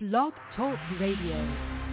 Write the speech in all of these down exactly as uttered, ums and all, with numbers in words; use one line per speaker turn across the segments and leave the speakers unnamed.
Blog Talk Radio.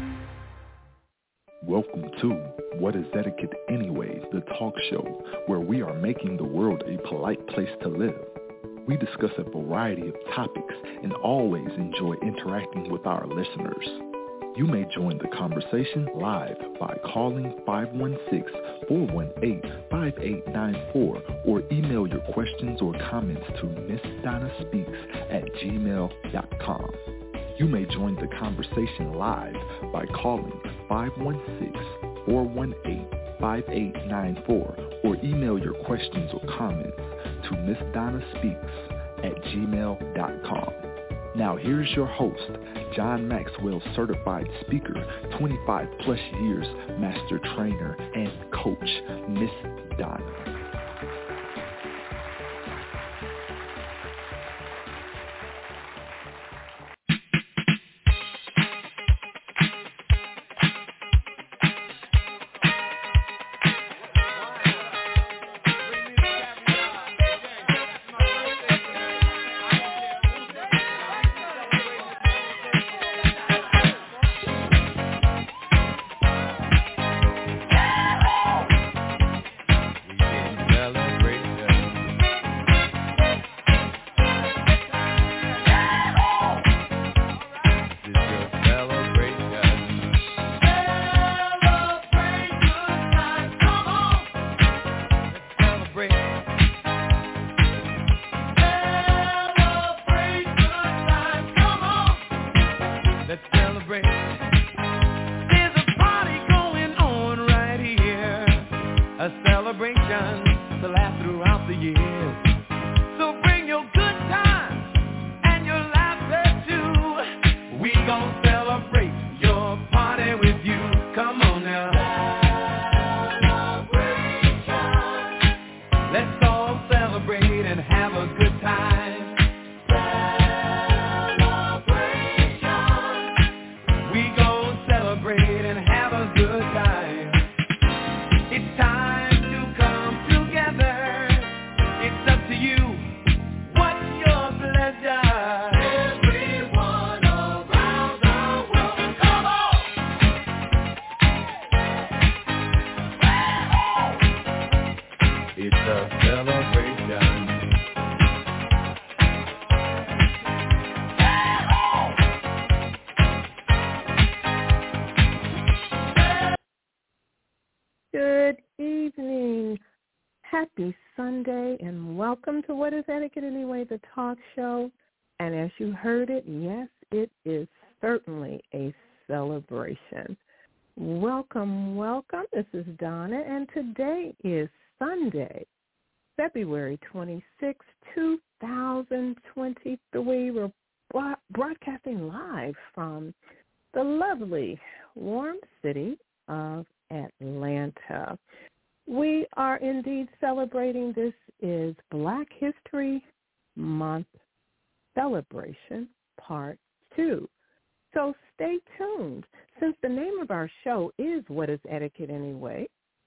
Welcome to What is Etiquette Anyways, the talk show where we are making the world a polite place to live. We discuss a variety of topics and always enjoy interacting with our listeners. You may join the conversation live by calling five one six, four one eight, five eight nine four or email your questions or comments to miss donna speaks at gmail dot com. You may join the conversation live by calling five one six, four one eight, five eight nine four or email your questions or comments to miss donna speaks at gmail dot com. Now here's your host, John Maxwell certified speaker, twenty-five plus years master trainer and coach, Miss Donna.
Welcome to What is Etiquette Anyway, the talk show. And as you heard it, yes, it is certainly a celebration. Welcome, welcome. This is Donna, and today is Sunday, February twenty-sixth, two thousand twenty-three. We're broadcasting live from the lovely, warm city of Atlanta. We are indeed celebrating. This is Black History Month Celebration Part two. So stay tuned. Since the name of our show is What is Etiquette Anyway,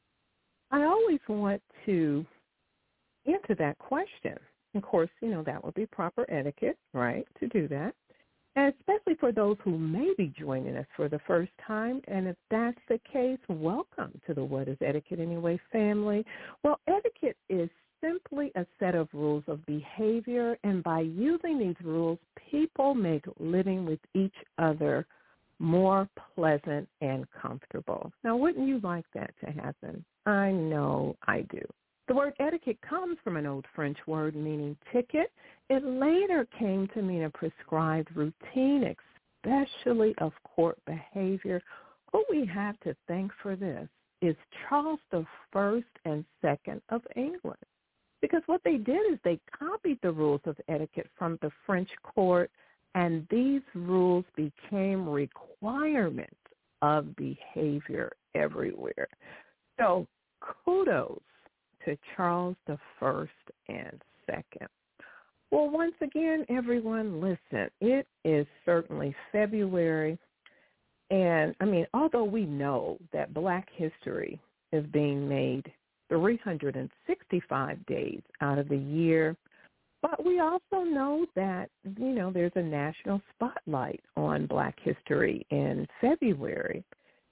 I always want to answer that question. Of course, you know, that would be proper etiquette, right, to do that. And especially for those who may be joining us for the first time. And if that's the case, welcome to the What is Etiquette Anyway family. Well, etiquette is simply a set of rules of behavior, and by using these rules, people make living with each other more pleasant and comfortable. Now, wouldn't you like that to happen? I know I do. The word etiquette comes from an old French word meaning ticket. It later came to mean a prescribed routine, especially of court behavior. Who we have to thank for this is Charles the First and Second of England. Because what they did is they copied the rules of etiquette from the French court, and these rules became requirements of behavior everywhere. So kudos to Charles the First and Second. Well, once again, everyone, listen, it is certainly February, and, I mean, although we know that Black history is being made three hundred sixty-five days out of the year, But we also know that, you know, there's a national spotlight on Black history in February.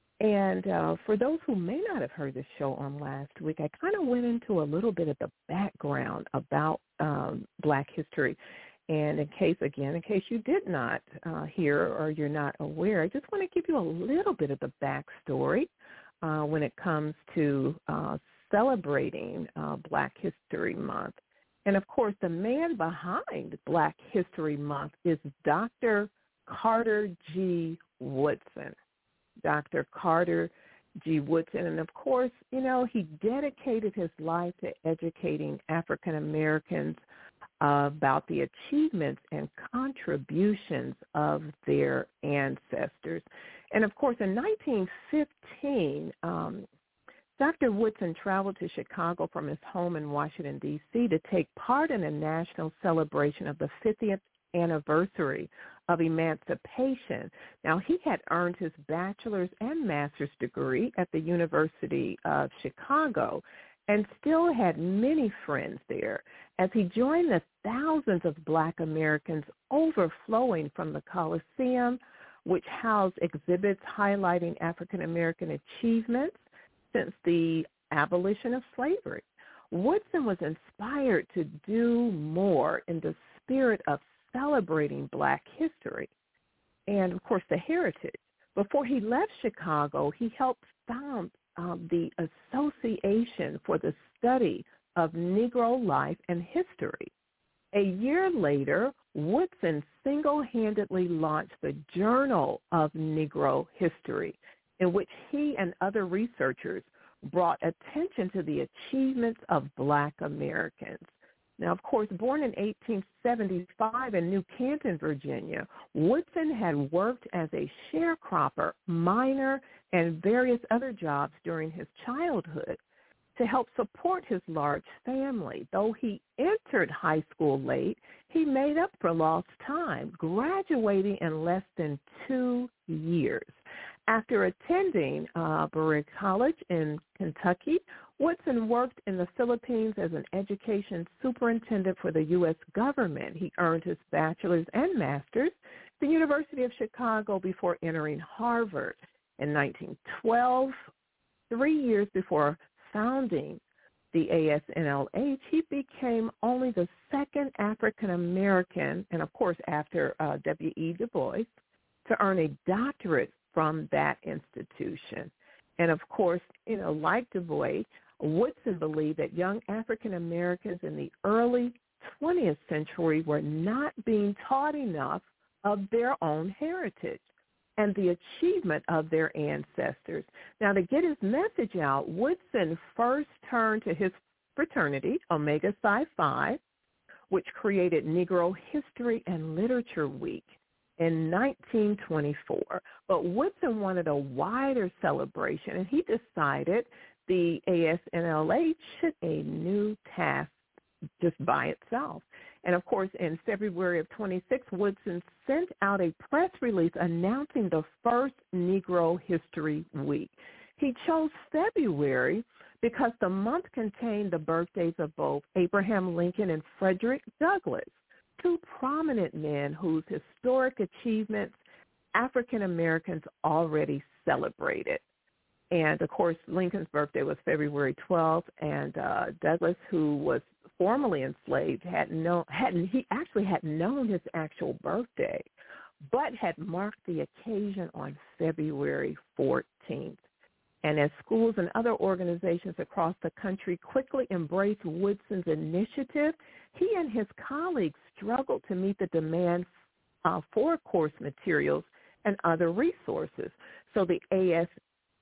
And uh, for those who may not have heard the show on last week, I kind of went into a little bit of the background about um, Black history. And in case, again, in case you did not uh, hear or you're not aware, I just want to give you a little bit of the backstory uh, when it comes to uh, celebrating uh, Black History Month. And, of course, the man behind Black History Month is Doctor Carter G. Woodson. Doctor Carter G. Woodson. And, of course, you know, he dedicated his life to educating African Americans uh, about the achievements and contributions of their ancestors. And, of course, in nineteen fifteen, um, Doctor Woodson traveled to Chicago from his home in Washington, D C to take part in a national celebration of the fiftieth anniversary of emancipation. Now, he had earned his bachelor's and master's degree at the University of Chicago and still had many friends there as he joined the thousands of Black Americans overflowing from the Coliseum, which housed exhibits highlighting African American achievements since the abolition of slavery. Woodson was inspired to do more in the spirit of celebrating Black history and, of course, the heritage. Before he left Chicago, he helped found um, the Association for the Study of Negro Life and History. A year later, Woodson single-handedly launched the Journal of Negro History, in which he and other researchers brought attention to the achievements of Black Americans. Now, of course, born in eighteen seventy-five in New Canton, Virginia, Woodson had worked as a sharecropper, miner, and various other jobs during his childhood to help support his large family. Though he entered high school late, he made up for lost time, graduating in less than two years. After attending uh, Berea College in Kentucky, Woodson worked in the Philippines as an education superintendent for the U S government. He earned his bachelor's and master's at the University of Chicago before entering Harvard. In nineteen twelve, three years before founding the A S N L H, he became only the second African-American, and of course after uh, W E Du Bois, to earn a doctorate from that institution. And of course, you know, like Du Bois, Woodson believed that young African Americans in the early twentieth century were not being taught enough of their own heritage and the achievement of their ancestors. Now, to get his message out, Woodson first turned to his fraternity, Omega Psi Phi, which created Negro History and Literature Week in nineteen twenty-four. But Woodson wanted a wider celebration, and he decided the A S N L H should a new task just by itself. And, of course, in February of twenty-six, Woodson sent out a press release announcing the first Negro History Week. He chose February because the month contained the birthdays of both Abraham Lincoln and Frederick Douglass, two prominent men whose historic achievements African Americans already celebrated. And, of course, Lincoln's birthday was February twelfth, and uh, Douglass, who was formerly enslaved, had no, hadn't, he actually hadn't known his actual birthday, but had marked the occasion on February fourteenth. And as schools and other organizations across the country quickly embraced Woodson's initiative, he and his colleagues struggled to meet the demand uh, for course materials and other resources. So the A S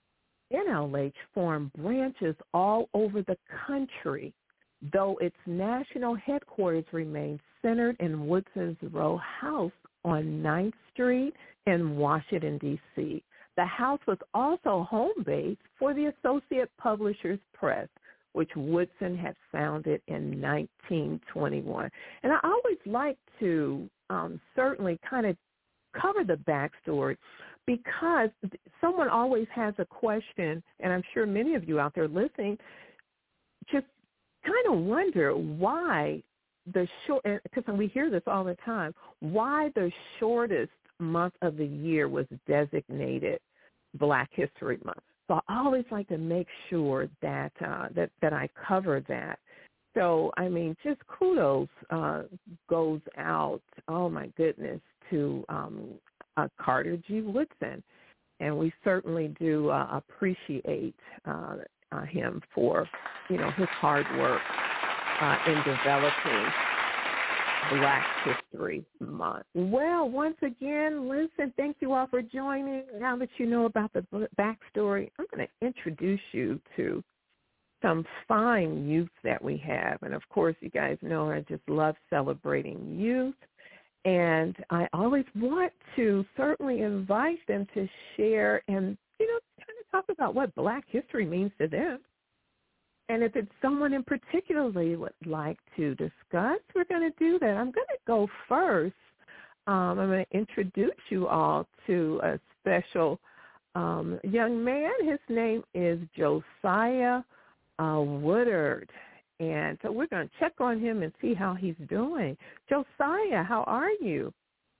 N L H formed branches all over the country, though its national headquarters remained centered in Woodson's row house on ninth Street in Washington, D C The house was also home base for the Associate Publishers Press, which Woodson had founded in nineteen twenty-one. And I always like to um, certainly kind of cover the backstory, because someone always has a question, and I'm sure many of you out there listening just kind of wonder why the short, because we hear this all the time, why the shortest month of the year was designated Black History Month. So I always like to make sure that uh, that that I cover that. So I mean, just kudos uh, goes out. Oh my goodness, to um, uh, Carter G. Woodson, and we certainly do uh, appreciate uh, uh, him for you know his hard work uh, in developing Black History Month. Well, once again, listen, thank you all for joining. Now that you know about the backstory, I'm going to introduce you to some fine youth that we have. And, of course, you guys know I just love celebrating youth. And I always want to certainly invite them to share and, you know, kind of talk about what Black history means to them. And if it's someone in particularly would like to discuss, we're going to do that. I'm going to go first. Um, I'm going to introduce you all to a special um, young man. His name is Josiah uh, Woodard. And so we're going to check on him and see how he's doing. Josiah, how are you?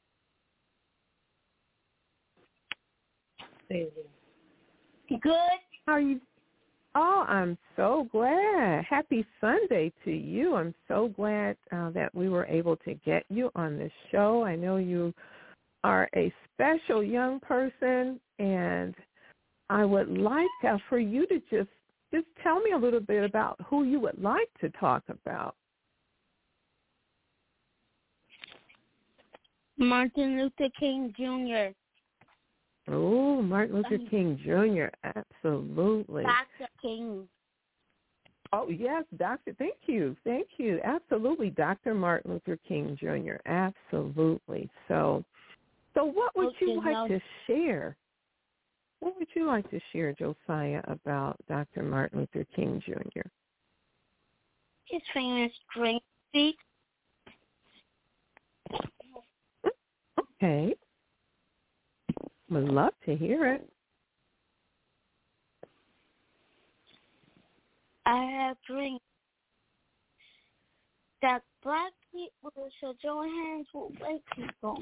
Good.
How are you? Oh, I'm so glad. Happy Sunday to you. I'm so glad uh, that we were able to get you on the show. I know you are a special young person, and I would like uh, for you to just, just tell me a little bit about who you would like to talk about.
Martin Luther King Junior
Oh, Martin Luther King Junior Absolutely.
Doctor King.
Oh, yes, Doctor Thank you. Thank you. Absolutely. Doctor Martin Luther King Junior Absolutely. So so what would
Okay,
you like
now,
to share? What would you like to share, Josiah, about Doctor Martin Luther King Junior?
His famous drink speech.
Okay. Would love to hear it.
I have dreamed that Black people should join hands with white people.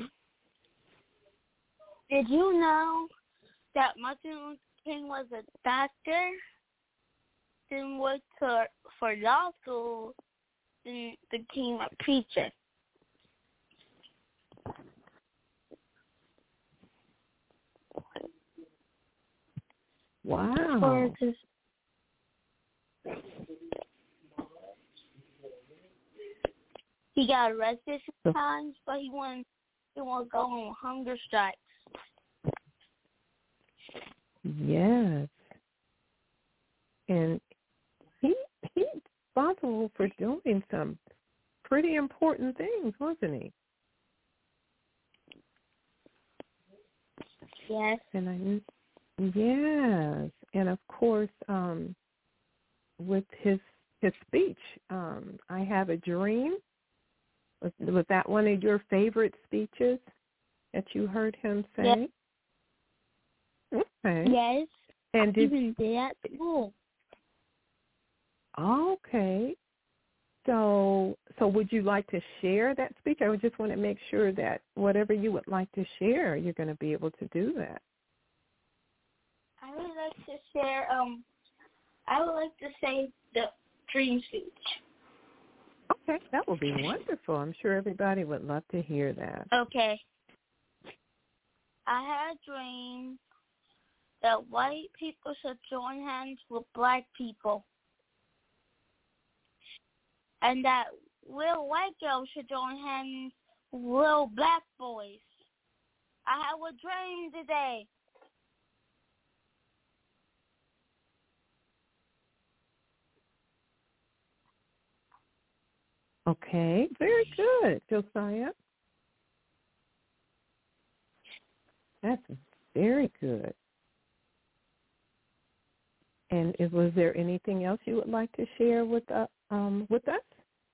Did you know that Martin Luther King was a doctor, then worked for, for law school, then became a preacher?
Wow.
He got arrested a few times, but he wouldn't, he won't go on hunger strikes.
Yes. And he he's responsible for doing some pretty important things, wasn't he?
Yes.
And I yes. And of course, um, with his his speech, um, I Have a Dream. Was, was that one of your favorite speeches that you heard him say?
Yes.
Okay.
Yes.
And did
even did at school.
Okay. So, so would you like to share that speech? I would just want to make sure that whatever you would like to share, you're going to be able to do that.
I would like to share. Um, I would like to say the dream speech.
Okay, that would be wonderful. I'm sure everybody would love to hear that.
Okay. I had a dream that white people should join hands with black people, and that little white girls should join hands with little black boys. I have a dream today.
Okay, very good, Josiah. That's very good. And is, was there anything else you would like to share with uh, um with us?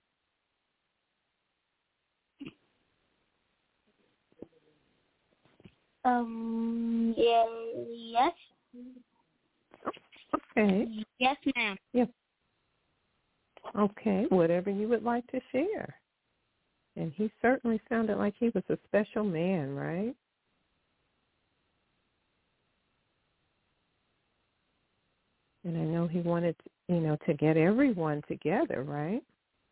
Um. Yeah, yes.
Okay.
Yes, ma'am.
Yes. Okay. Whatever you would like to share. And he certainly sounded like he was a special man, right? And I know he wanted, you know, to get everyone together, right?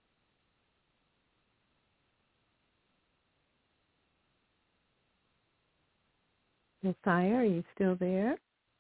Josiah, are you still there?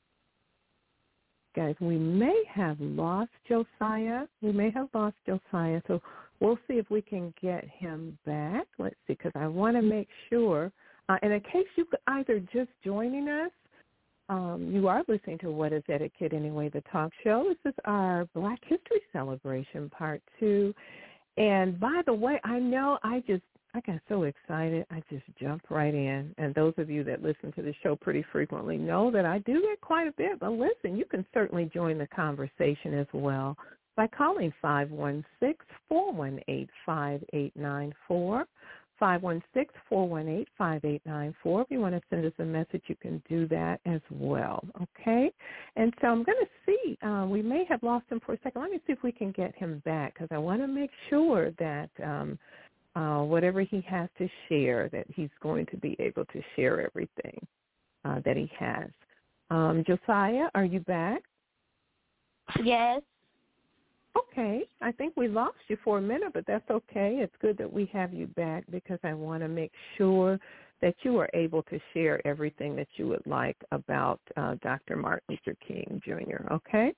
Guys, we may have lost Josiah. We may have lost Josiah, so we'll see if we can get him back. Let's see, because I want to make sure. Uh, and in case you either just joining us, um, you are listening to What is Etiquette Anyway, the talk show. This is our Black History Celebration Part two. And by the way, I know I just, I got so excited, I just jumped right in. And those of you that listen to the show pretty frequently know that I do get quite a bit. But listen, you can certainly join the conversation as well by calling five one six, four one eight, five eight nine four, five one six, four one eight, five eight nine four. If you want to send us a message, you can do that as well, okay? And so I'm going to see. Uh, we may have lost him for a second. Let me see if we can get him back because I want to make sure that um, – Uh, whatever he has to share, that he's going to be able to share everything uh, that he has. Um, Josiah, are you back?
Yes.
Okay. I think we lost you for a minute, but that's okay. It's good that we have you back because I want to make sure that you are able to share everything that you would like about uh, Doctor Martin Luther King Junior, okay?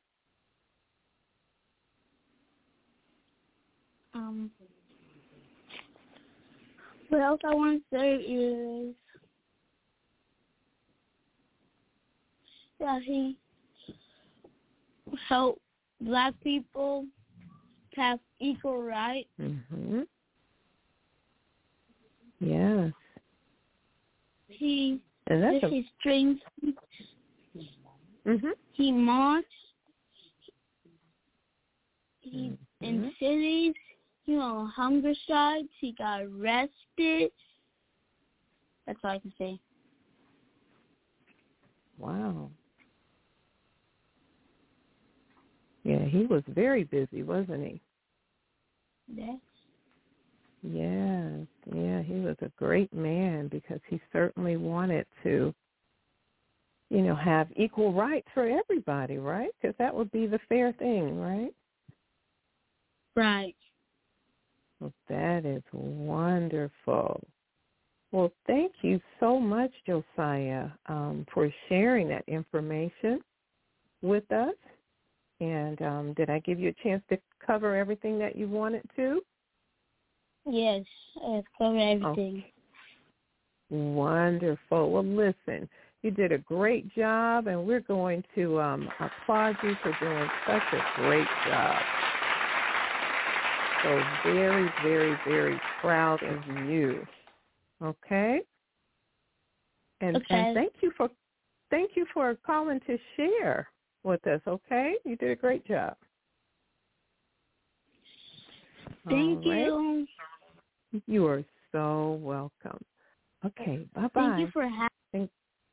Um. What else I want to say is that he helped Black people have equal rights.
Mm-hmm. Yes.
He
and that's
did
a...
his dreams.
Mm-hmm.
He marched. He
Mm-hmm.
in cities. You know, hunger strikes. He got arrested. That's all I can say.
Wow. Yeah, he was very busy, wasn't he?
Yes.
Yes. Yeah, he was a great man because he certainly wanted to, you know, have equal rights for everybody, right? Because that would be the fair thing, right?
Right.
Well, that is wonderful. Well, thank you so much, Josiah, um, for sharing that information with us. And um, did I give you a chance to cover everything that you wanted to?
Yes, I've covered everything.
Okay. Wonderful. Well, listen, you did a great job, and we're going to um, applaud you for doing such a great job. So very, very, very proud of you. Okay? And,
okay.
and thank you for thank you for calling to share with us, okay? You did a great job.
Thank
All right.
you.
You are so welcome. Okay, bye-bye.
Thank you for having.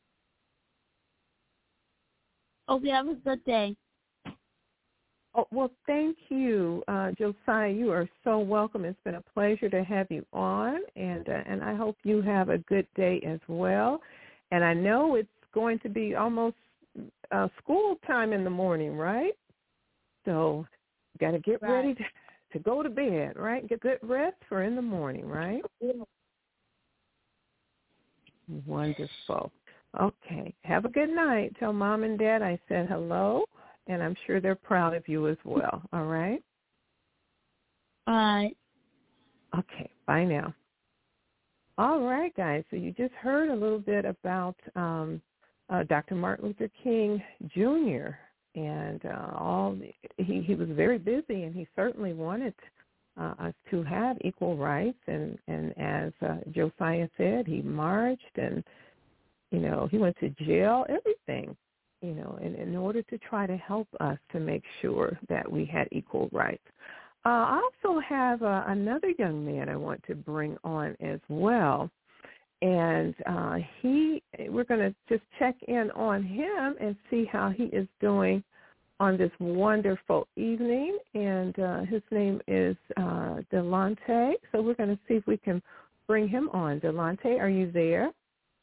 Hope you have a good day.
Oh, well, thank you, uh, Josiah. You are so welcome. It's been a pleasure to have you on, and uh, and I hope you have a good day as well. And I know it's going to be almost uh, school time in the morning, right? So you got to get
right.
ready to, to go to bed, right? Get good rest for in the morning, right?
Yeah.
Wonderful. Okay. Have a good night. Tell Mom and Dad I said hello. And I'm sure they're proud of you as well, all right?
All right.
Okay, bye now. All right, guys, so you just heard a little bit about um, uh, Doctor Martin Luther King Junior And uh, all he, he was very busy, and he certainly wanted uh, us to have equal rights. And, and as uh, Josiah said, he marched and, you know, he went to jail, everything. You know, in, in order to try to help us to make sure that we had equal rights. Uh, I also have uh, another young man I want to bring on as well, and uh, he, we're going to just check in on him and see how he is doing on this wonderful evening, and uh, his name is uh, Delonte. So we're going to see if we can bring him on. Delonte, are you there?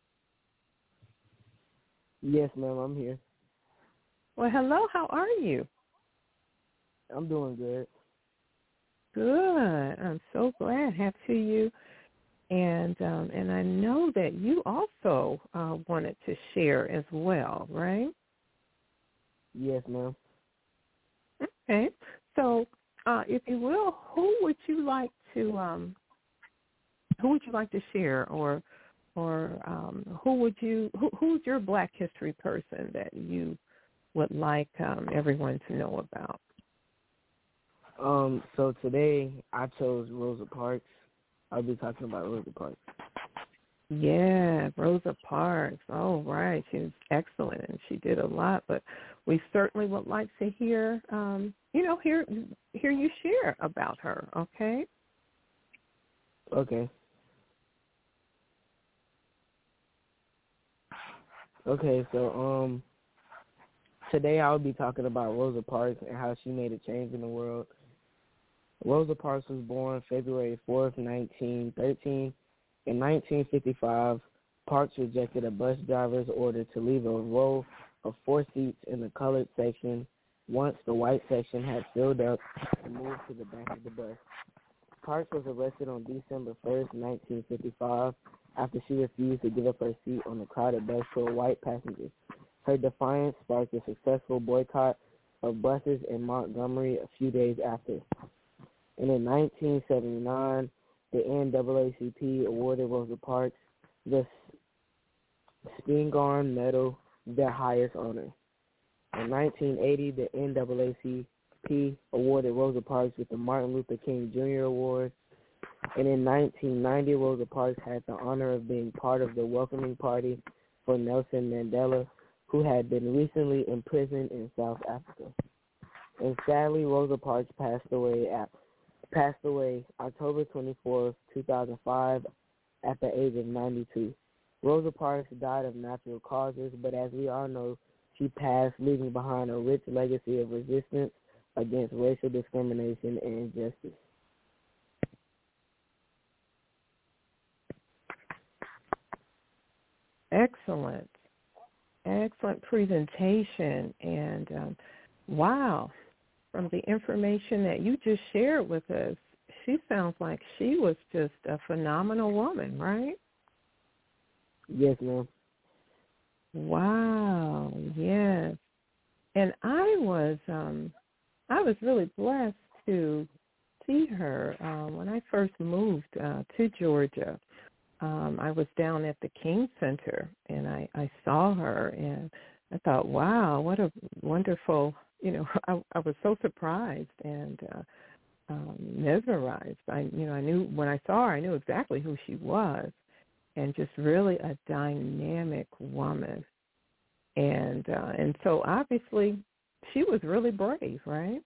Yes, ma'am, I'm here.
Well, hello. How are you?
I'm doing good.
Good. I'm so glad. Happy to you. And um, and I know that you also uh, wanted to share as well, right?
Yes, ma'am.
Okay. So, uh, if you will, who would you like to um, who would you like to share, or or um, who would you who, who's your Black History person that you would like um, everyone to know about?
Um. So today I chose Rosa Parks. I'll be talking about Rosa Parks.
Yeah, Rosa Parks. Oh, right. She was excellent, and she did a lot. But we certainly would like to hear, um, you know, hear hear you share about her. Okay.
Okay. Okay. So um, today I'll be talking about Rosa Parks and how she made a change in the world. Rosa Parks was born February fourth, nineteen thirteen. In nineteen fifty-five, Parks rejected a bus driver's order to leave a row of four seats in the colored section once the white section had filled up and moved to the back of the bus. Parks was arrested on December first, nineteen fifty-five, after she refused to give up her seat on the crowded bus to a white passenger. Her defiance sparked a successful boycott of buses in Montgomery a few days after. And in nineteen seventy-nine, the N double A C P awarded Rosa Parks the Spingarn Medal, their highest honor. In nineteen eighty, the N double A C P awarded Rosa Parks with the Martin Luther King Junior Award. And in nineteen ninety, Rosa Parks had the honor of being part of the welcoming party for Nelson Mandela, who had been recently imprisoned in South Africa. And sadly, Rosa Parks passed away at passed away October twenty-fourth, two thousand five, at the age of ninety-two. Rosa Parks died of natural causes, but as we all know, she passed, leaving behind a rich legacy of resistance against racial discrimination and injustice.
Excellent. Excellent presentation. And um, wow. From the information that you just shared with us, she sounds like she was just a phenomenal woman, right?
Yes, ma'am.
Wow, yes. And I was, um, I was really blessed to see her uh, when I first moved uh, to Georgia. Um, I was down at the King Center, and I, I saw her, and I thought, wow, what a wonderful. You know, I, I was so surprised and uh, um, mesmerized. I, you know, I knew when I saw her, I knew exactly who she was, and just really a dynamic woman. And uh, and so obviously, she was really brave, right?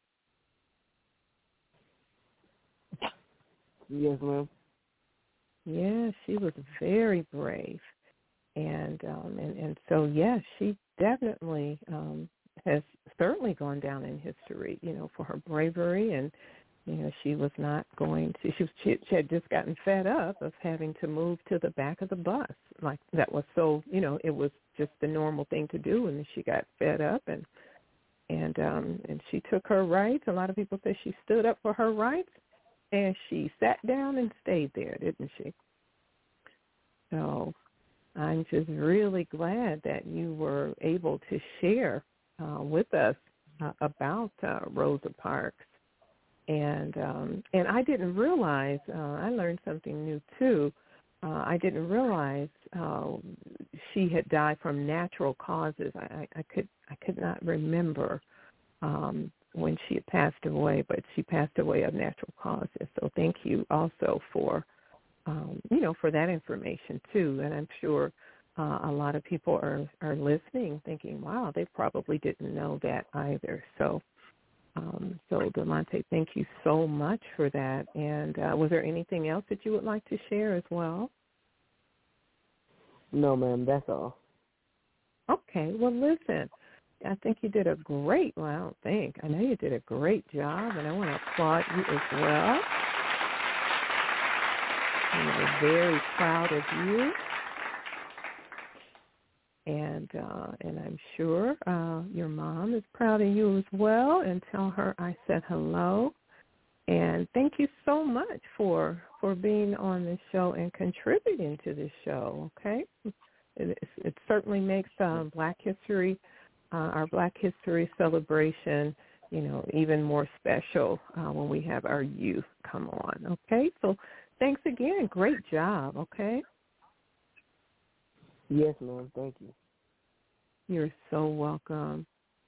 Yes, ma'am.
Yeah, she was very brave, and um, and and so yes, yeah, she definitely. Um, has certainly gone down in history, you know, for her bravery. And, you know, she was not going to, she, was, she, she had just gotten fed up of having to move to the back of the bus. Like that was so, you know, it was just the normal thing to do. And she got fed up and, and, um, and she took her rights. A lot of people say she stood up for her rights, and she sat down and stayed there, didn't she? So I'm just really glad that you were able to share Uh, with us uh, about uh, Rosa Parks, and um, and I didn't realize. Uh, I learned something new too. Uh, I didn't realize uh, she had died from natural causes. I, I, I could I could not remember um, when she had passed away, but she passed away of natural causes. So thank you also for um, you know for that information too, and I'm sure. Uh, a lot of people are, are listening thinking, wow, they probably didn't know that either. So, um, so Delonte, thank you so much for that. And uh, was there anything else that you would like to share as well?
No, ma'am, that's all.
Okay, well, listen, I think you did a great, well, I don't think, I know you did a great job, and I want to applaud you as well. And we're very proud of you. And uh, and I'm sure uh, your mom is proud of you as well, and tell her I said hello. And thank you so much for for being on the show and contributing to the show, okay? It, it certainly makes uh, Black History, uh, our Black History celebration, you know, even more special uh, when we have our youth come on, okay? So thanks again. Great job, okay?
Yes, ma'am. Thank you.
You're so welcome.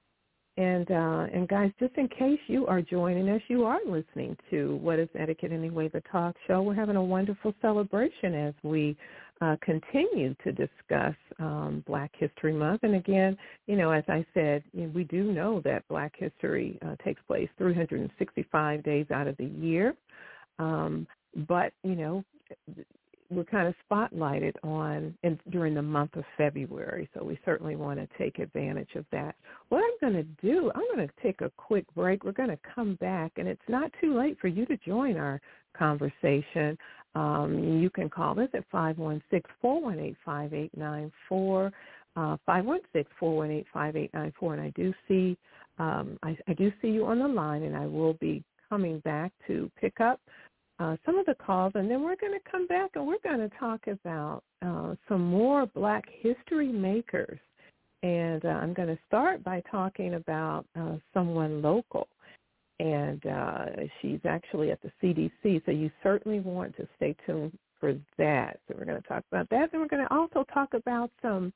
And uh, and guys, just in case you are joining us, you are listening to What is Etiquette Anyway, the talk show. We're having a wonderful celebration as we uh, continue to discuss um, Black History Month. And again, you know, as I said, you know, we do know that Black History uh, takes place three hundred sixty-five days out of the year. Um, but, you know, we're kind of spotlighted on in, during the month of February, so we certainly want to take advantage of that. What I'm going to do, I'm going to take a quick break. We're going to come back, and it's not too late for you to join our conversation. Um, you can call us at five one six, four one eight, five eight nine four, uh, five one six, four one eight, five eight nine four, and I do see um, I, I do see you on the line, and I will be coming back to pick up Uh, some of the calls, and then we're going to come back and we're going to talk about uh, some more Black history makers. And uh, I'm going to start by talking about uh, someone local, and uh, she's actually at the C D C, so you certainly want to stay tuned for that. So we're going to talk about that. Then we're going to also talk about some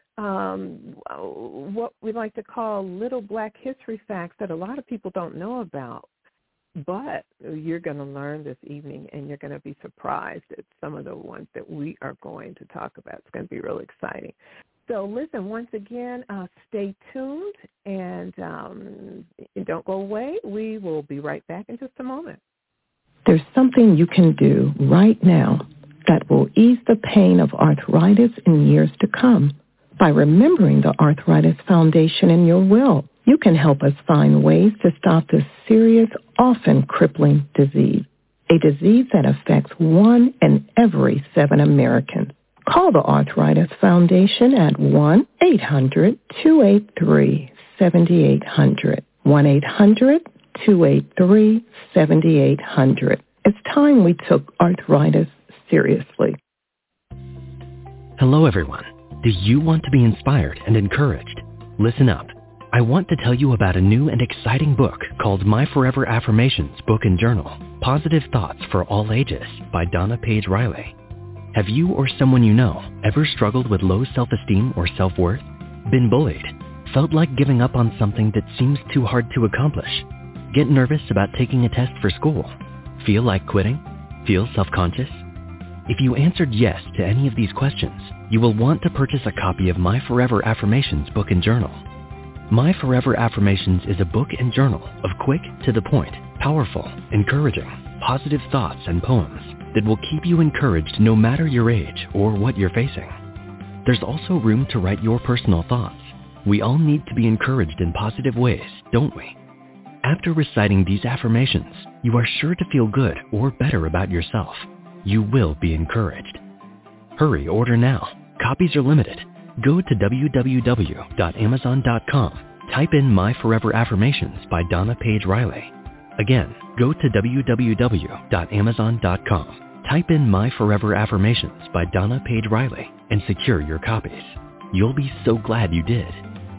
um, what we like to call little Black history facts that a lot of people don't know about. But you're going to learn this evening, and you're going to be surprised at some of the ones that we are going to talk about. It's going to be really exciting. So listen, once again, uh, stay tuned, and um, don't go away. We will be right back in just a moment.
There's something you can do right now that will ease the pain of arthritis in years to come. By remembering the Arthritis Foundation in your will, you can help us find ways to stop this serious, often crippling disease, a disease that affects one in every seven Americans. Call the Arthritis Foundation at one eight hundred, two eight three, seven eight zero zero, one eight hundred, two eight three, seven eight zero zero. It's time we took arthritis seriously.
Hello, everyone. Do you want to be inspired and encouraged? Listen up. I want to tell you about a new and exciting book called My Forever Affirmations Book and Journal, Positive Thoughts for All Ages by Donna Page Riley. Have you or someone you know ever struggled with low self-esteem or self-worth? Been bullied? Felt like giving up on something that seems too hard to accomplish? Get nervous about taking a test for school? Feel like quitting? Feel self-conscious? If you answered yes to any of these questions, you will want to purchase a copy of My Forever Affirmations Book and Journal. My Forever Affirmations is a book and journal of quick, to the point, powerful, encouraging, positive thoughts and poems that will keep you encouraged no matter your age or what you're facing. There's also room to write your personal thoughts. We all need to be encouraged in positive ways, don't we? After reciting these affirmations, you are sure to feel good or better about yourself. You will be encouraged. Hurry, order now. Copies are limited. Go to w w w dot amazon dot com. Type in My Forever Affirmations by Donna Page Riley. Again, go to w w w dot amazon dot com. Type in My Forever Affirmations by Donna Page Riley and secure your copies. You'll be so glad you did.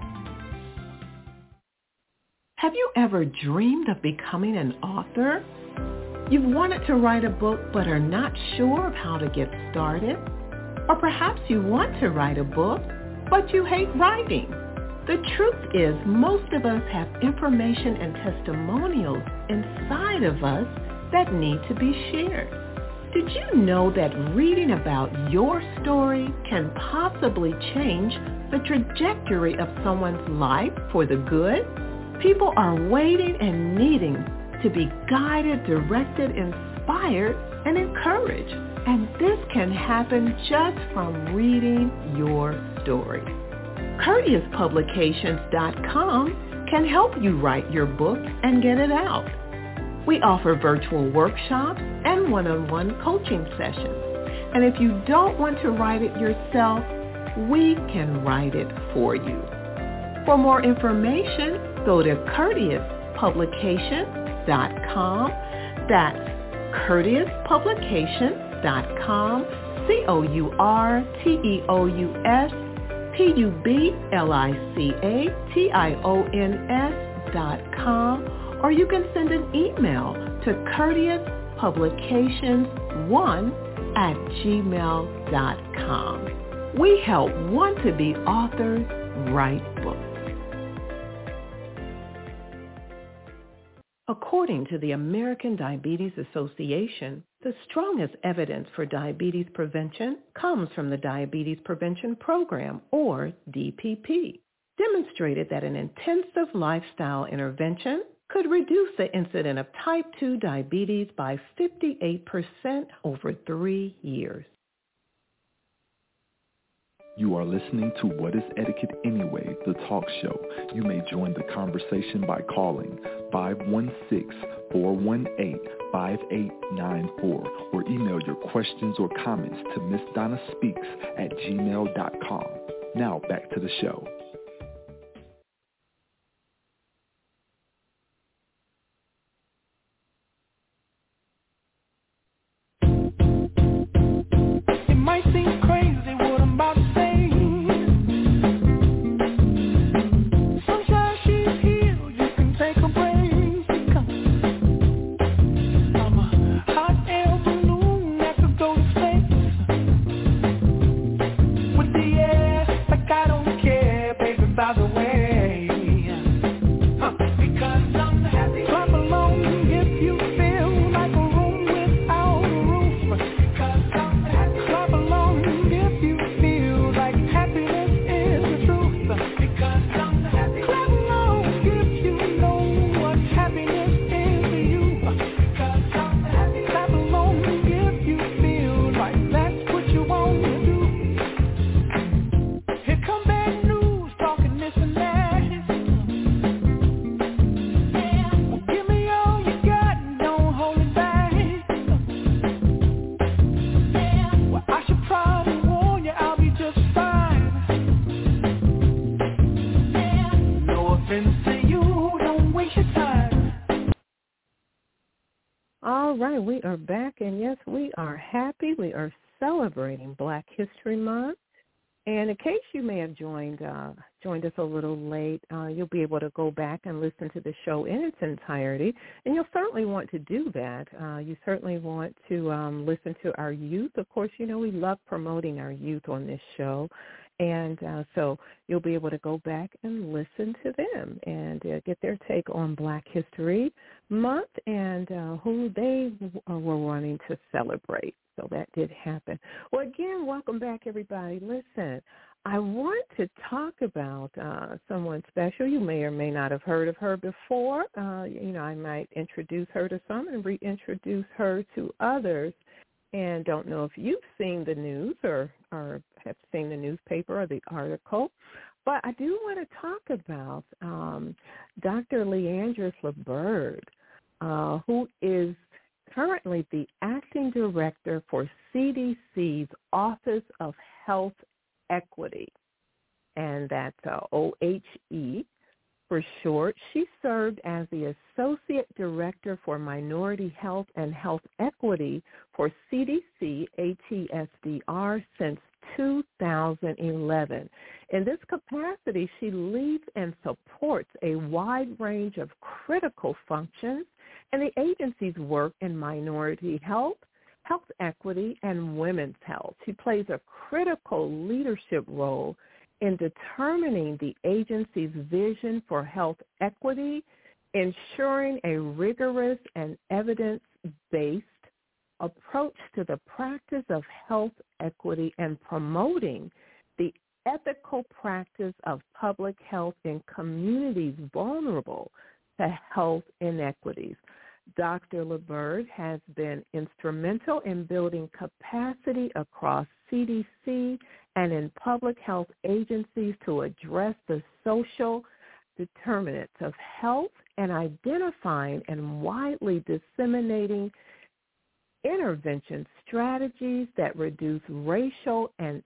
Have you ever dreamed of becoming an author? You've wanted to write a book but are not sure of how to get started? Or perhaps you want to write a book, but you hate writing. The truth is, most of us have information and testimonials inside of us that need to be shared. Did you know that reading about your story can possibly change the trajectory of someone's life for the good? People are waiting and needing to be guided, directed, inspired, and encouraged. And this can happen just from reading your story. Courteous Publications dot com can help you write your book and get it out. We offer virtual workshops and one-on-one coaching sessions. And if you don't want to write it yourself, we can write it for you. For more information, go to Courteous Publications dot com. That's Courteous Publications dot com, C O U R T E O U S P U B L I C A T I O N S dot com, or you can send an email to courteous publications one at gmail dot com. We help want-to-be authors write books. According to the American Diabetes Association, the strongest evidence for diabetes prevention comes from the Diabetes Prevention Program, or D P P, demonstrated that an intensive lifestyle intervention could reduce the incidence of type two diabetes by fifty-eight percent over three years.
You are listening to What is Etiquette Anyway, the talk show. You may join the conversation by calling five one six, four one eight, five eight nine four or email your questions or comments to miss donna speaks at gmail dot com. Now back to the show.
It might seem crazy what I'm about to say. Sunshine, she's here, you can take a break. I'm a hot air balloon that could go to space. With the air, like I don't care, baby, by the way. Huh. Because I'm happy. Clap along if you feel like a room without a roof. Because I'm happy. Clap along if you feel like happiness is the truth. Because I'm happy. Clap along if you know what happiness is to you. Because I'm happy. Clap along if you feel like that's what you want to do. Here come bad news, talking this and that. Well, give me all you got and don't hold it back. Well, I should probably warn you, I'll be just fine. No offense to you, don't waste your time.
All right, we are back, and yes, we are happy. We are celebrating Black History Month. And in case you may have joined uh, joined us a little late, uh, you'll be able to go back and listen to the show in its entirety, and you'll certainly want to do that. Uh, you certainly want to um, listen to our youth. Of course, you know we love promoting our youth on this show, and uh, so you'll be able to go back and listen to them and uh, get their take on Black History Month and uh, who they uh, were wanting to celebrate. So that did happen. Well, again, welcome back, everybody. Listen, I want to talk about uh, someone special. You may or may not have heard of her before. Uh, you know, I might introduce her to some and reintroduce her to others. And don't know if you've seen the news or, or have seen the newspaper or the article. But I do want to talk about um, Doctor Leandris LaBerge, uh, who is currently the acting director for C D C's Office of Health Equity, and that's uh, O H E for short. She served as the Associate Director for Minority Health and Health Equity for C D C A T S D R since two thousand eleven. In this capacity, she leads and supports a wide range of critical functions and the agency's work in minority health, health equity, and women's health. She plays a critical leadership role in determining the agency's vision for health equity, ensuring a rigorous and evidence-based approach to the practice of health equity, and promoting the ethical practice of public health in communities vulnerable to health inequities. Doctor LaBerge has been instrumental in building capacity across C D C and in public health agencies to address the social determinants of health and identifying and widely disseminating intervention strategies that reduce racial and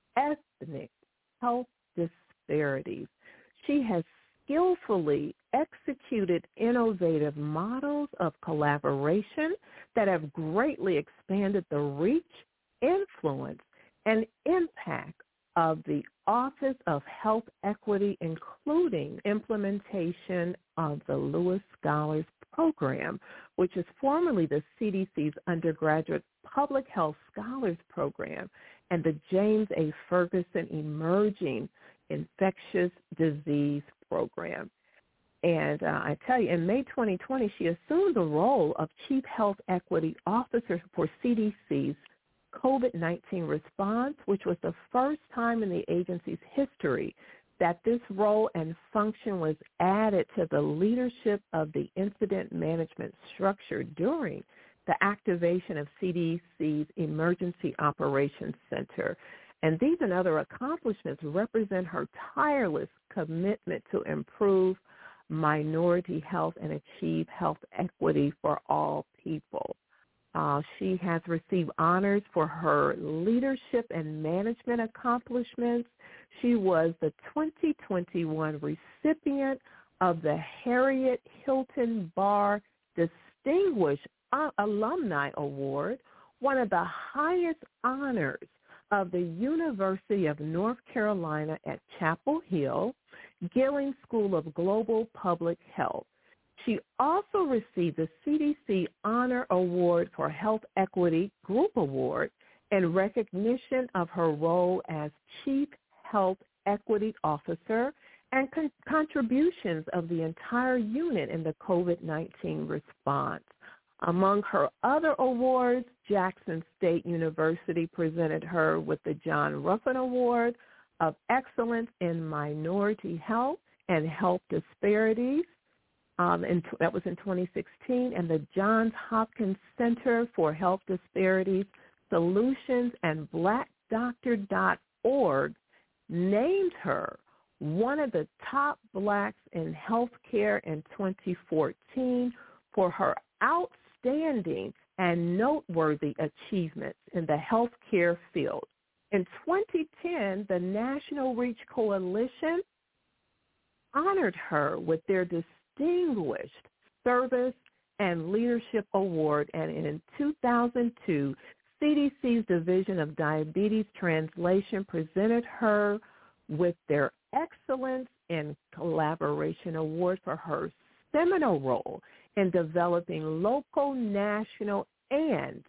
ethnic health disparities. She has skillfully executed innovative models of collaboration that have greatly expanded the reach, influence, and impact of the Office of Health Equity, including implementation of the Lewis Scholars Program, which is formerly the C D C's undergraduate Public Health Scholars Program, and the James A. Ferguson Emerging Infectious Disease Program. And uh, I tell you, in May twenty twenty, she assumed the role of Chief Health Equity Officer for C D C's COVID nineteen response, which was the first time in the agency's history that this role and function was added to the leadership of the incident management structure during the activation of C D C's Emergency Operations Center. And these and other accomplishments represent her tireless commitment to improve minority health and achieve health equity for all people. Uh, she has received honors for her leadership and management accomplishments. She was the twenty twenty-one recipient of the Harriet Hilton Barr Distinguished Alumni Award, one of the highest honors of the University of North Carolina at Chapel Hill, Gilling School of Global Public Health. She also received the C D C Honor Award for Health Equity Group Award in recognition of her role as Chief Health Equity Officer and con- contributions of the entire unit in the COVID nineteen response. Among her other awards, Jackson State University presented her with the John Ruffin Award of Excellence in Minority Health and Health Disparities. Um, and t- that was in twenty sixteen, and the Johns Hopkins Center for Health Disparities Solutions and black doctor dot org named her one of the top blacks in healthcare in twenty fourteen for her outstanding and noteworthy achievements in the healthcare field. In twenty ten, the National Reach Coalition honored her with their Distinguished Service and Leadership Award, and in two thousand two, C D C's Division of Diabetes Translation presented her with their Excellence in Collaboration Award for her seminal role in developing local, national, and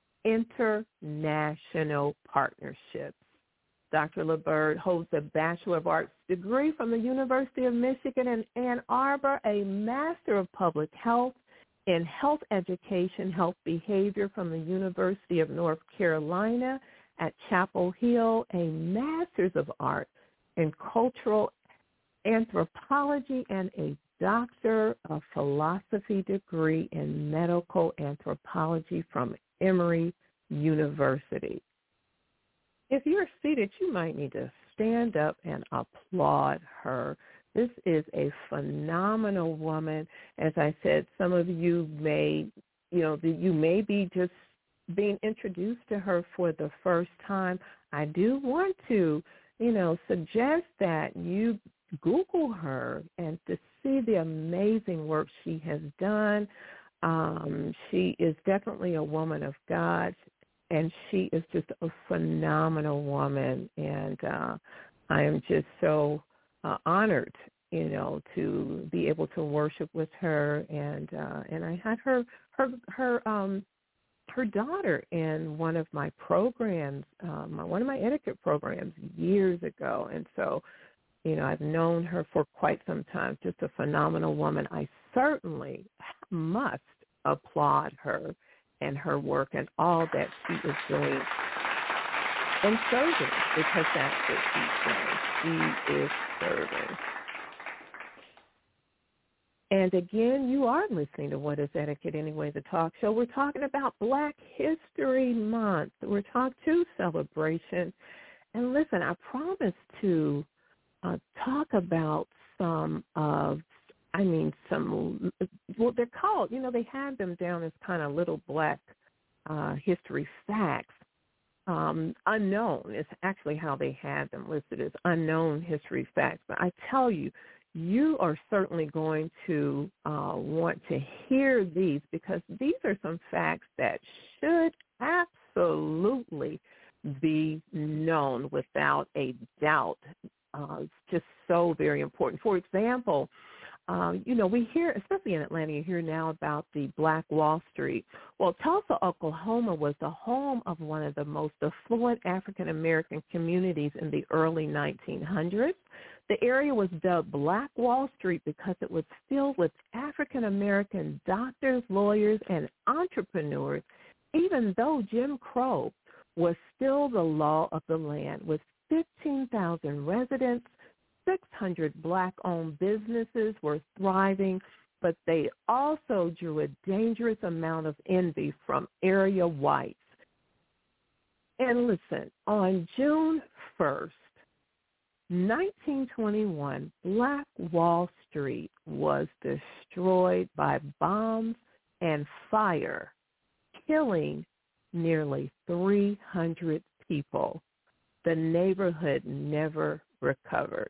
international partnerships. Doctor LaBerge holds a Bachelor of Arts degree from the University of Michigan in Ann Arbor, a Master of Public Health in Health Education, Health Behavior from the University of North Carolina at Chapel Hill, a Master's of Arts in Cultural Anthropology, and a Doctor of Philosophy degree in Medical Anthropology from Emory University. If you're seated, you might need to stand up and applaud her. This is a phenomenal woman. As I said, some of you may, you know, you may be just being introduced to her for the first time. I do want to, you know, suggest that you Google her and to see the amazing work she has done. Um, she is definitely a woman of God. And she is just a phenomenal woman, and uh, I am just so uh, honored, you know, to be able to worship with her. And uh, and I had her her her um, her daughter in one of my programs, um, one of my etiquette programs years ago. And so, you know, I've known her for quite some time. Just a phenomenal woman. I certainly must applaud her and her work and all that she is doing in serving, because that's what she's doing. She is serving. And again, you are listening to What is Etiquette Anyway, the talk show. We're talking about Black History Month. We're talking to celebration. And listen, I promised to uh, talk about some of, I mean, some, well, they're called, you know, they had them down as kind of little Black uh, history facts. Um, unknown is actually how they had them listed as unknown history facts. But I tell you, you are certainly going to uh, want to hear these, because these are some facts that should absolutely be known without a doubt. Uh, it's just so very important. For example, uh, you know, we hear, especially in Atlanta, you hear now about the Black Wall Street. Well, Tulsa, Oklahoma was the home of one of the most affluent African-American communities in the early nineteen hundreds. The area was dubbed Black Wall Street because it was filled with African-American doctors, lawyers, and entrepreneurs, even though Jim Crow was still the law of the land, with fifteen thousand residents. six hundred Black-owned businesses were thriving, but they also drew a dangerous amount of envy from area whites. And listen, on June first, nineteen twenty-one, Black Wall Street was destroyed by bombs and fire, killing nearly three hundred people. The neighborhood never recovered.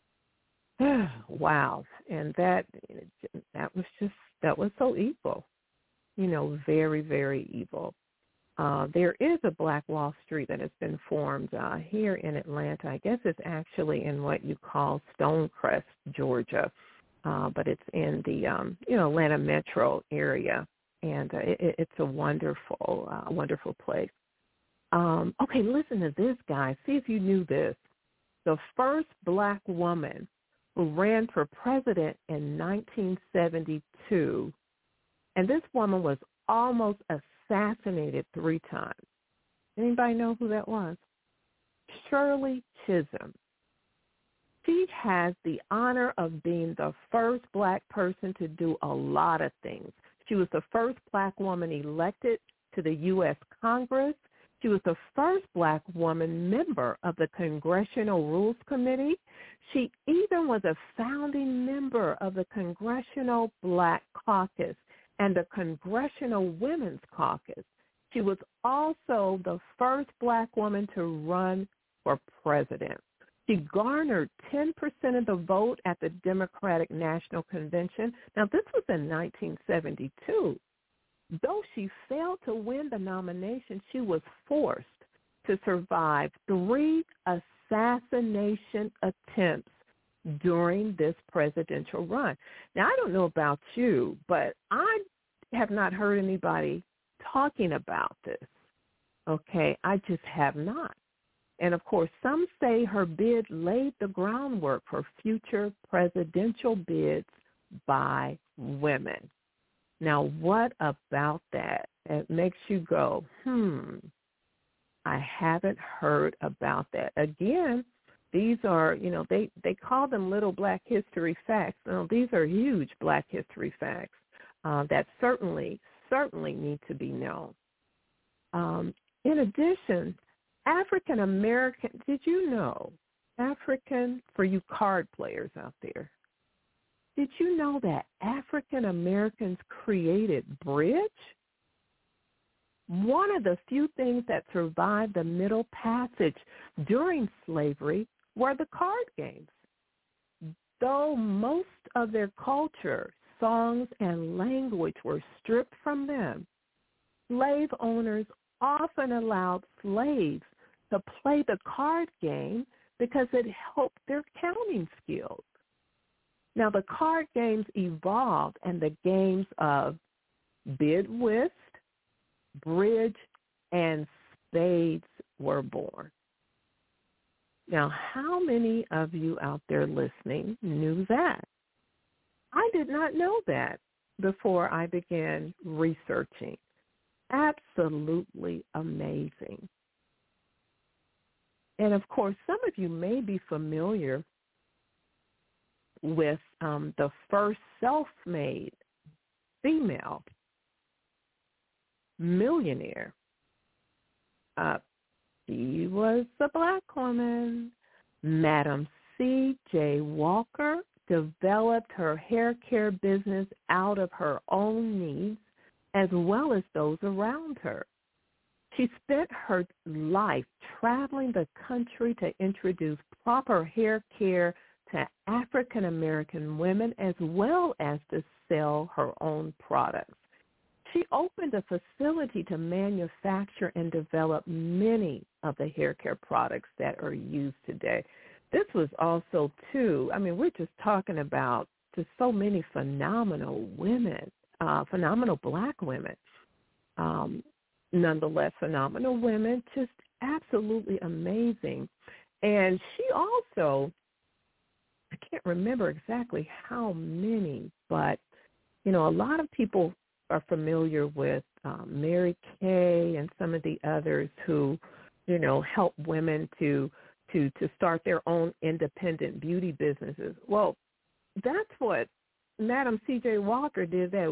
Wow. And that that was just, that was so evil, you know, very, very evil. Uh, there is a Black Wall Street that has been formed uh, here in Atlanta. I guess it's actually in what you call Stonecrest, Georgia, uh, but it's in the, um, you know, Atlanta metro area. And uh, it, it's a wonderful, uh, wonderful place. Um, okay, listen to this, guys. See if you knew this. The first Black woman who ran for president in nineteen seventy-two, and this woman was almost assassinated three times. Anybody know who that was? Shirley Chisholm. She has the honor of being the first Black person to do a lot of things. She was the first Black woman elected to the U S Congress. She was the first Black woman member of the Congressional Rules Committee. She even was a founding member of the Congressional Black Caucus and the Congressional Women's Caucus. She was also the first Black woman to run for president. She garnered ten percent of the vote at the Democratic National Convention. Now, this was in nineteen seventy-two. Though she failed to win the nomination, she was forced to survive three assassination attempts during this presidential run. Now, I don't know about you, but I have not heard anybody talking about this. Okay, I just have not. And, of course, some say her bid laid the groundwork for future presidential bids by women. Now, what about that? It makes you go, hmm, I haven't heard about that. Again, these are, you know, they, they call them little Black history facts. No, these are huge Black history facts uh, that certainly, certainly need to be known. Um, in addition, African American, did you know, African, for you card players out there, did you know that African Americans created bridge? One of the few things that survived the Middle Passage during slavery were the card games. Though most of their culture, songs, and language were stripped from them, slave owners often allowed slaves to play the card game because it helped their counting skills. Now, the card games evolved, and the games of bid whist, bridge, and spades were born. Now, how many of you out there listening knew that? I did not know that before I began researching. Absolutely amazing. And, of course, some of you may be familiar with um, the first self-made female millionaire. Uh, she was a black woman. Madam C J Walker developed her hair care business out of her own needs as well as those around her. She spent her life traveling the country to introduce proper hair care to African American women as well as to sell her own products. She opened a facility to manufacture and develop many of the hair care products that are used today. This was also, too, I mean, we're just talking about just so many phenomenal women, uh, phenomenal black women. Um, nonetheless, phenomenal women, just absolutely amazing. And she also, I can't remember exactly how many, but, you know, a lot of people are familiar with um, Mary Kay and some of the others who, you know, help women to to to start their own independent beauty businesses. Well, that's what Madam C J Walker did that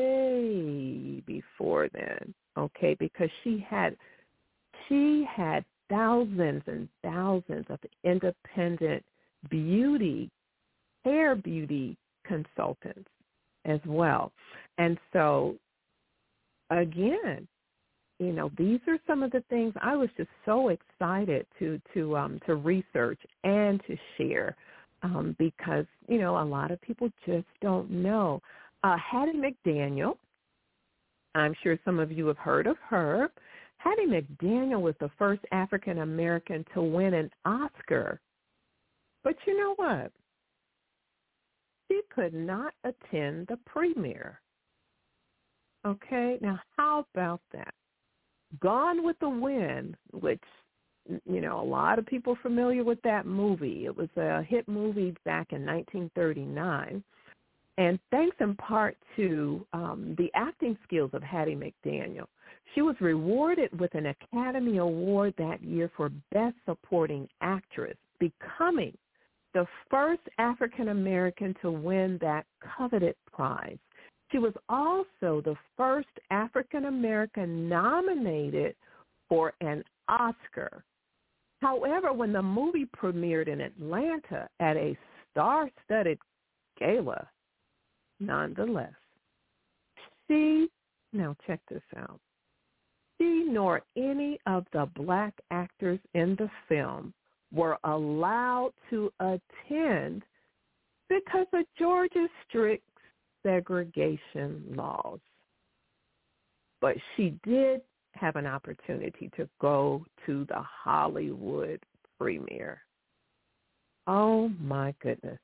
way before then, okay, because she had she had thousands and thousands of independent beauty, hair beauty consultants as well. And so, again, you know, these are some of the things I was just so excited to to um, to research and to share um, because, you know, a lot of people just don't know. Uh, Hattie McDaniel, I'm sure some of you have heard of her. Hattie McDaniel was the first African American to win an Oscar. But you know what? She could not attend the premiere. Okay, now how about that? Gone with the Wind, which, you know, a lot of people are familiar with that movie. It was a hit movie back in nineteen thirty-nine. And thanks in part to um, the acting skills of Hattie McDaniel, she was rewarded with an Academy Award that year for Best Supporting Actress, becoming the first African American to win that coveted prize. She was also the first African American nominated for an Oscar. However, when the movie premiered in Atlanta at a star-studded gala, nonetheless, she, now check this out, she nor any of the black actors in the film were allowed to attend because of Georgia's strict segregation laws. But she did have an opportunity to go to the Hollywood premiere. Oh, my goodness.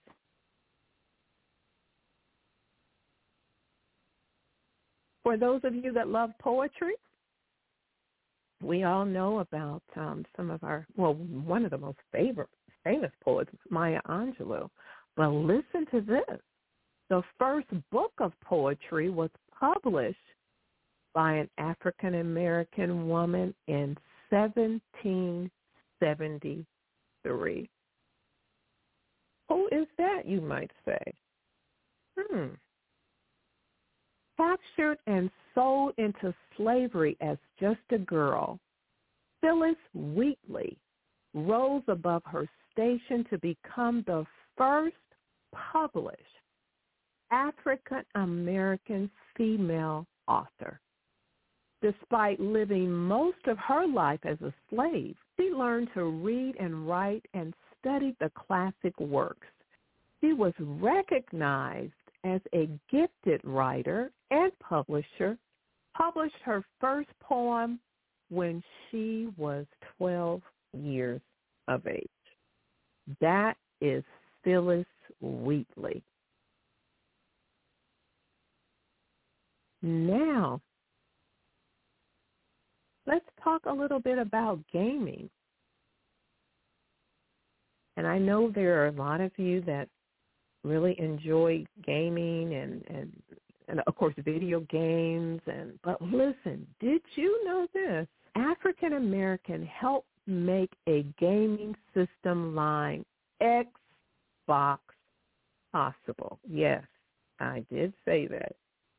For those of you that love poetry, we all know about um, some of our, well, one of the most favorite, famous poets, Maya Angelou. But listen to this. The first book of poetry was published by an African-American woman in seventeen seventy-three. Who is that, you might say? Hmm. Captured and sold into slavery as just a girl, Phyllis Wheatley rose above her station to become the first published African-American female author. Despite living most of her life as a slave, she learned to read and write and studied the classic works. She was recognized as a gifted writer and publisher, published her first poem when she was twelve years of age. That is Phyllis Wheatley. Now, let's talk a little bit about gaming. And I know there are a lot of you that really enjoy gaming and, and, and of course, video games. And but listen, did you know this? African American helped make a gaming system line Xbox possible. Yes, I did say that.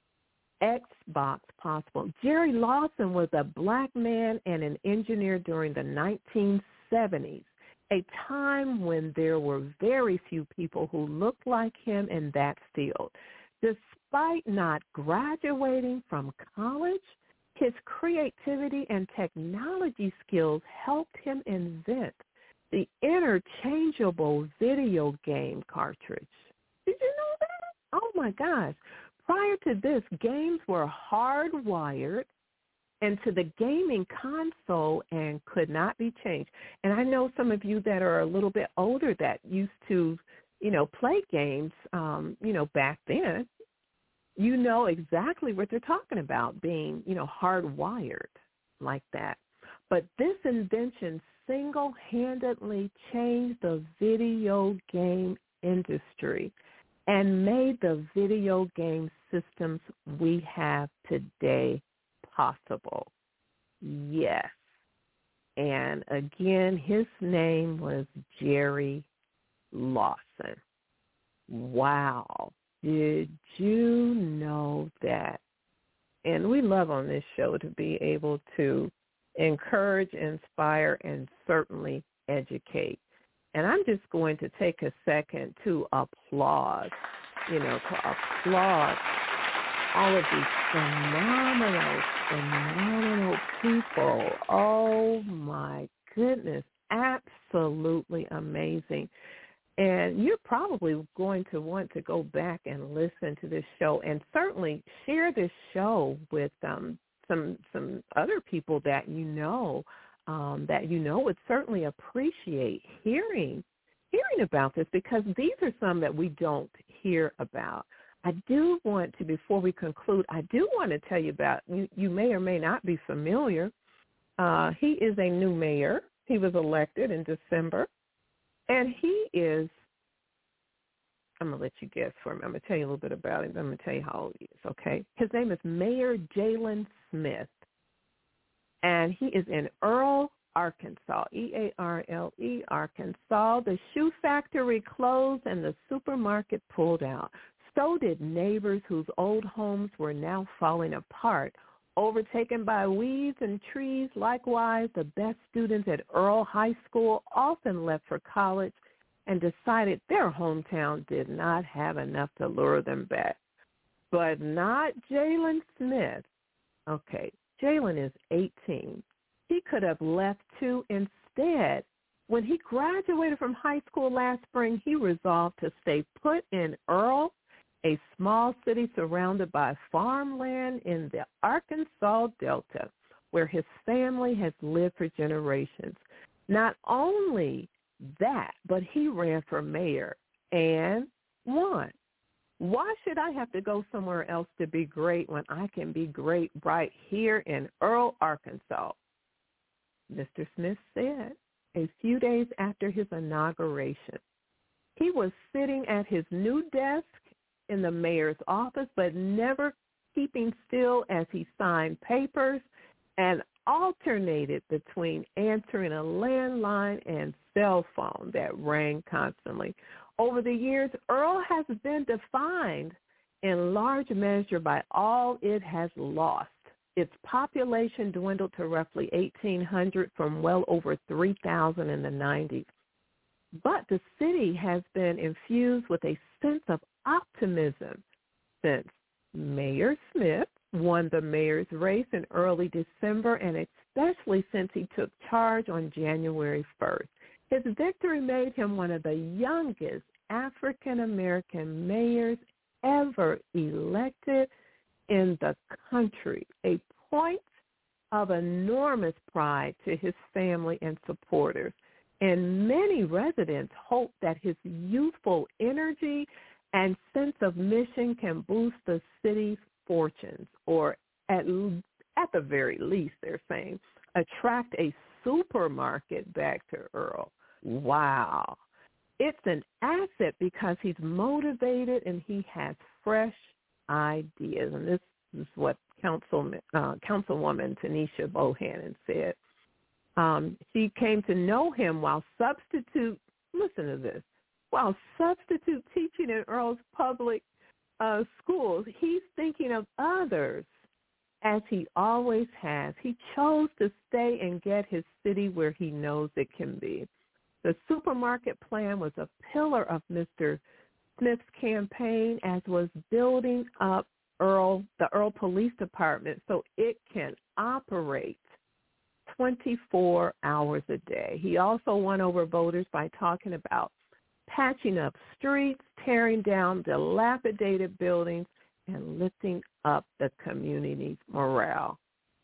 Xbox possible. Jerry Lawson was a black man and an engineer during the nineteen seventies, a time when there were very few people who looked like him in that field. Despite not graduating from college, his creativity and technology skills helped him invent the interchangeable video game cartridge. Did you know that? Oh, my gosh. Prior to this, games were hardwired into the gaming console and could not be changed. And I know some of you that are a little bit older that used to, you know, play games, um, you know, back then. You know exactly what they're talking about, being, you know, hardwired like that. But this invention single-handedly changed the video game industry and made the video game systems we have today possible. Yes. And again, his name was Jerry Lawson. Wow. Did you know that? And we love on this show to be able to encourage, inspire, and certainly educate. And I'm just going to take a second to applaud, you know, to applaud all of these phenomenal, phenomenal people. Oh, my goodness, absolutely amazing. And you're probably going to want to go back and listen to this show and certainly share this show with um, some some other people that you know um, that you know would certainly appreciate hearing hearing about this, because these are some that we don't hear about. I do want to, before we conclude, I do want to tell you about, you, you may or may not be familiar. Uh, he is a new mayor. He was elected in December. And he is, I'm going to let you guess for me. I'm going to tell you a little bit about him. I'm going to tell you how old he is, okay? His name is Mayor Jalen Smith, and he is in Earle, Arkansas, E A R L E, Arkansas. The shoe factory closed and the supermarket pulled out. So did neighbors whose old homes were now falling apart, overtaken by weeds and trees. Likewise, the best students at Earle High School often left for college and decided their hometown did not have enough to lure them back. But not Jalen Smith. Okay, Jalen is eighteen. He could have left too. Instead, when he graduated from high school last spring, he resolved to stay put in Earle, a small city surrounded by farmland in the Arkansas Delta, where his family has lived for generations. Not only that, but he ran for mayor and won. Why should I have to go somewhere else to be great when I can be great right here in Earle, Arkansas? Mister Smith said a few days after his inauguration. He was sitting at his new desk in the mayor's office, but never keeping still as he signed papers and alternated between answering a landline and cell phone that rang constantly. Over the years, Earle has been defined in large measure by all it has lost. Its population dwindled to roughly eighteen hundred from well over three thousand in the nineties. But the city has been infused with a sense of optimism since Mayor Smith won the mayor's race in early December, and especially since he took charge on January first. His victory made him one of the youngest African-American mayors ever elected in the country, a point of enormous pride to his family and supporters. And many residents hope that his youthful energy and sense of mission can boost the city's fortunes, or at, at the very least, they're saying, attract a supermarket back to Earle. Wow. It's an asset because he's motivated and he has fresh ideas. And this is what Councilman, uh, Councilwoman Tanisha Bohannon said. Um, she came to know him while substitute, listen to this, while substitute teaching in Earl's public uh, schools, he's thinking of others, as he always has. He chose to stay and get his city where he knows it can be. The supermarket plan was a pillar of Mister Smith's campaign, as was building up Earl, the Earl Police Department, so it can operate twenty-four hours a day. He also won over voters by talking about patching up streets, tearing down dilapidated buildings, and lifting up the community's morale.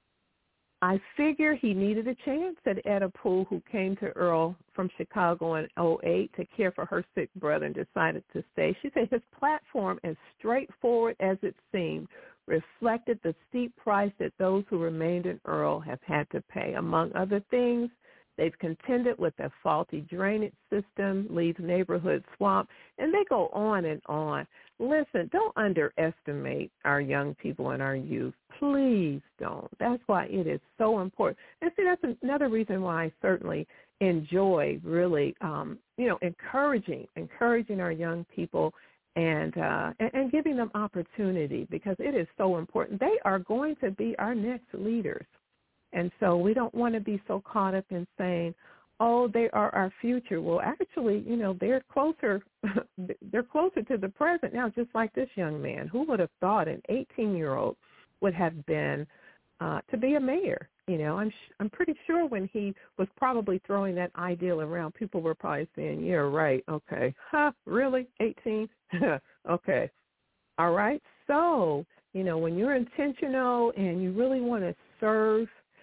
I figure he needed a chance, said Etta Poole, who came to Earl from Chicago in oh eight to care for her sick brother and decided to stay. She said his platform, as straightforward as it seemed, reflected the steep price that those who remained in Earl have had to pay. Among other things, they've contended with a faulty drainage system, leaves neighborhoods swamped, and they go on and on. Listen, don't underestimate our young people and our youth. Please don't. That's why it is so important. And see, that's another reason why I certainly enjoy really, um, you know, encouraging, encouraging our young people and, uh, and and giving them opportunity, because it is so important. They are going to be our next leaders. And so we don't want to be so caught up in saying, oh, they are our future. Well, actually, you know, they're closer they're closer to the present now, just like this young man. Who would have thought an eighteen-year-old would have been uh, to be a mayor? You know, I'm sh- I'm pretty sure when he was probably throwing that ideal around, people were probably saying, yeah, right, okay. Huh, really, eighteen? Okay. All right. So, you know, when you're intentional and you really want to serve,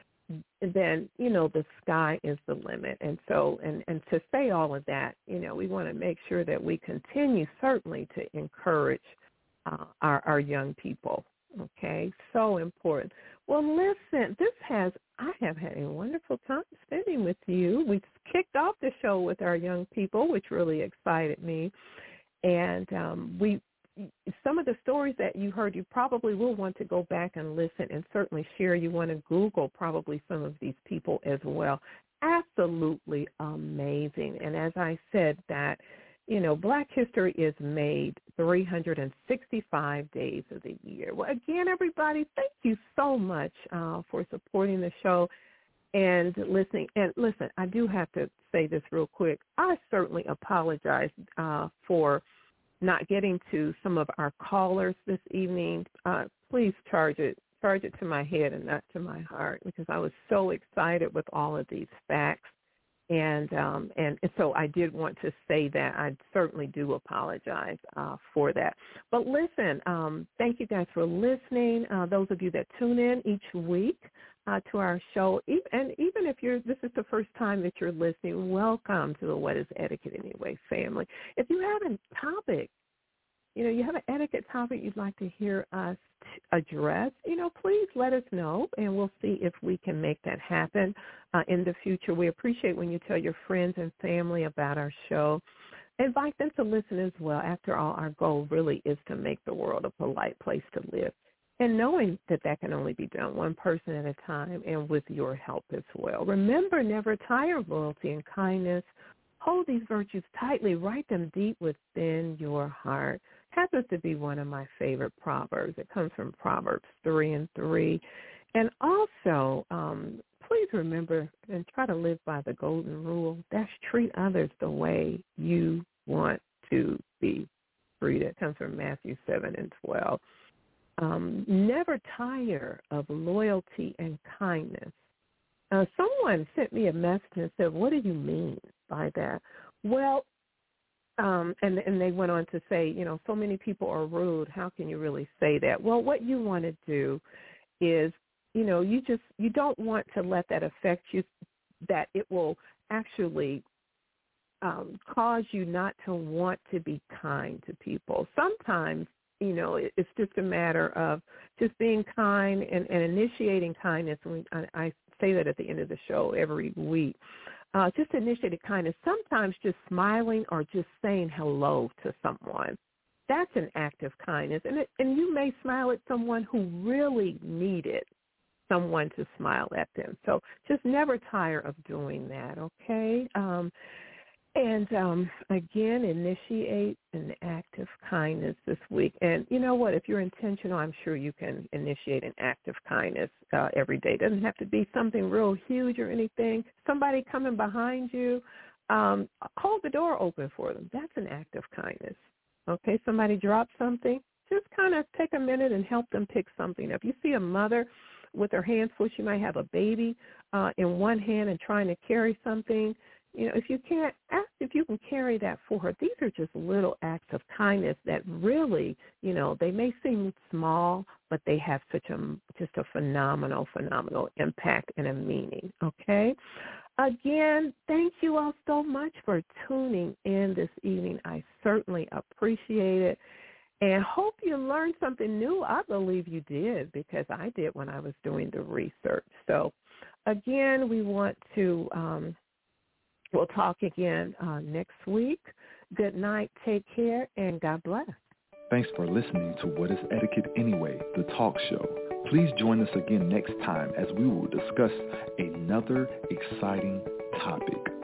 then, you know, the sky is the limit. And so, and, and to say all of that, you know, we want to make sure that we continue certainly to encourage uh, our, our young people. Okay, so important. Well, listen, this has, I have had a wonderful time spending with you. We kicked off the show with our young people, which really excited me. And um, we, some of the stories that you heard, you probably will want to go back and listen and certainly share. You want to Google probably some of these people as well. Absolutely amazing. And as I said, that, you know, Black history is made three hundred sixty-five days of the year. Well, again, everybody, thank you so much uh, for supporting the show and listening. And listen, I do have to say this real quick. I certainly apologize uh, for not getting to some of our callers this evening. Uh, please charge it, charge it to my head and not to my heart, because I was so excited with all of these facts. And, um, and so I did want to say that. I certainly do apologize uh, for that. But listen, um, thank you guys for listening. Uh, those of you that tune in each week uh, to our show, and even if you're this is the first time that you're listening, welcome to the What is Etiquette Anyway family. If you have a topic, you know, you have an etiquette topic you'd like to hear us address, you know, please let us know, and we'll see if we can make that happen uh, in the future. We appreciate when you tell your friends and family about our show. Invite them to listen as well. After all, our goal really is to make the world a polite place to live, and knowing that that can only be done one person at a time and with your help as well. Remember, never tire of loyalty and kindness. Hold these virtues tightly. Write them deep within your heart. Happens to be one of my favorite proverbs. It comes from Proverbs three and three. And also, um, please remember and try to live by the golden rule. That's treat others the way you want to be treated. It comes from Matthew seven and twelve. Um, never tire of loyalty and kindness. Uh, someone sent me a message and said, what do you mean by that? Well, Um, and, and they went on to say, you know, so many people are rude. How can you really say that? Well, what you want to do is, you know, you just, you don't want to let that affect you, that it will actually um, cause you not to want to be kind to people. Sometimes, you know, it, it's just a matter of just being kind and, and initiating kindness. We, I, I say that at the end of the show every week. Uh, just initiated kindness, sometimes just smiling or just saying hello to someone. That's an act of kindness. And, it, and you may smile at someone who really needed someone to smile at them. So just never tire of doing that, okay? Um, And um, again, initiate an act of kindness this week. And you know what? If you're intentional, I'm sure you can initiate an act of kindness uh, every day. It doesn't have to be something real huge or anything. Somebody coming behind you, um, hold the door open for them. That's an act of kindness. Okay, somebody dropped something, just kind of take a minute and help them pick something up. You see a mother with her hands full, she might have a baby uh, in one hand and trying to carry something. You know, if you can't, ask if you can carry that for her. These are just little acts of kindness that really, you know, they may seem small, but they have such a, just a phenomenal, phenomenal impact and a meaning, okay? Again, thank you all so much for tuning in this evening. I certainly appreciate it and hope you learned something new. I believe you did because I did when I was doing the research. So, again, we want to um, – we'll talk again uh, next week. Good night, take care, and God bless.
Thanks for listening to What is Etiquette Anyway, the talk show. Please join us again next time as we will discuss another exciting topic.